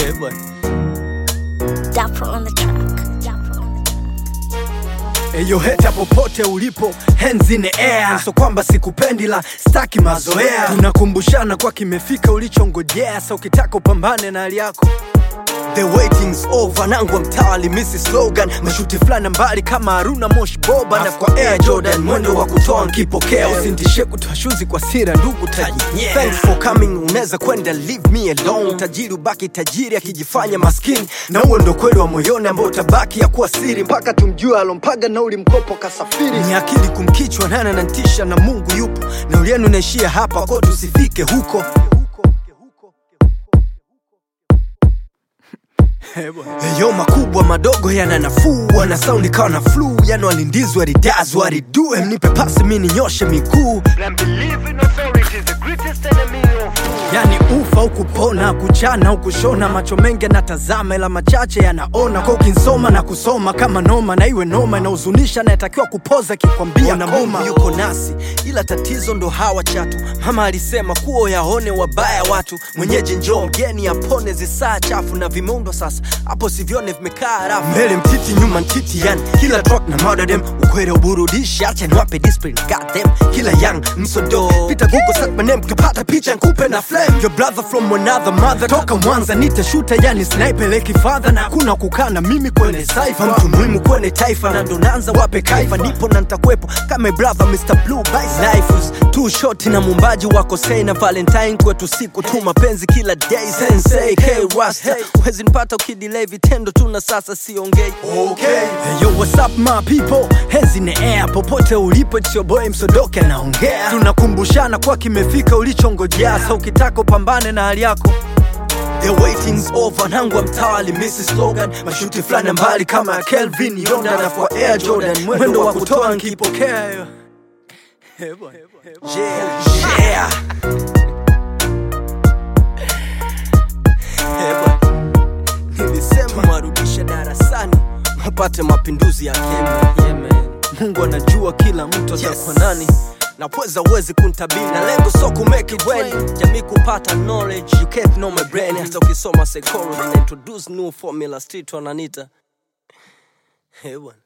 Dapper on the track. Eyo heta popote ulipo, hands in the air. So kwamba sikupendi la staki mazoea. Tunakumbushana kwa kimefika ulichongojea. So ukitaka upambane na hali yako, the waiting's over. Nangwa mtali misi slogan. Mashuti flana mbali kama Haruna Mosh Boba. Na kwa Air Jordan mwendo wa kutoa nkipokea. Usintishe kutoa shuzi kwa sira ndugu taji. Thanks for coming, uneza kwenda leave me alone. Tajiri ubaki tajiri akijifanya maskini. Na huo ndo kweli wa moyoni ambao utabaki ya kuwa siri mpaka tumjue alompaga na uli mkopo kasafiri. Ni akili kumkichwa nana nantisha na Mungu yupo. Na ulienu naishia hapa kwa tusifike huko. Yo makubwa madogo yana nafuu. Wana sound ikawa na flu. Yano alindizwa walidazu walidue. Mnipe pasi mini nyoshe miguu. Yani ufa ukupona, kuchana ukushona. Macho mengi natazama ila machache yanaona. Kwa ukinsoma na kusoma kama noma. Na iwe noma na uzunisha na yatakiwa kupoza kikwambia na Mungu yuko nasi. Ila tatizo ndo hawa chatu. Mama alisema kuo yaone wabaya watu. Mwenyeji njoo mgeni apone zisaa chafu. Na vimeundo sasa hapo sivione vimekaa rafu. Mbele mtiti nyuma mtiti yani kila track na murder them. Ukwere uburudishi acha niwape discipline goddamn. Kila young msodo pita Google search my name kapata picha nkupe na flame. Your brother from another mother. Toka Mwanza nita shooter yani sniper leki father. Na kuna kukana mimi kwenye cypher. Mtu muhimu kwenye taifa na ndo naanza wape kaifa. Nipo na nitakuepo kama brother Mr. Blue Bice. Life is too short na mumbaji wako say na Valentine kwetu siku tu mapenzi kila day. Sensei K-Rasta uwezi nipata ukidelay vitendo tu na sasa siongei. Okay. Hey, yo what's up my people, hands in the air. Popote ulipo it's your boy Msodoke anaongea. Tunakumbushana kwa kimefika ulichongojea. So ukitaka upambane na hali yako, the waiting's over. Nangwa mtawali misi slogan. Mashuti flana mbali kama Kelvin Yonda. Na kwa Air Jordan mwendo wa kutoa nkipokea. Yeah. Nilisema marudisha darasani mapate mapinduzi ya Kenya. Mungu anajua kila mtu atakuwa nani. Na pweza uwezi kuntabili. Na lengo so kumake it when jamii kupata knowledge. You can't know my brain. Hata ukisoma psychology na introduce new formula street wananita.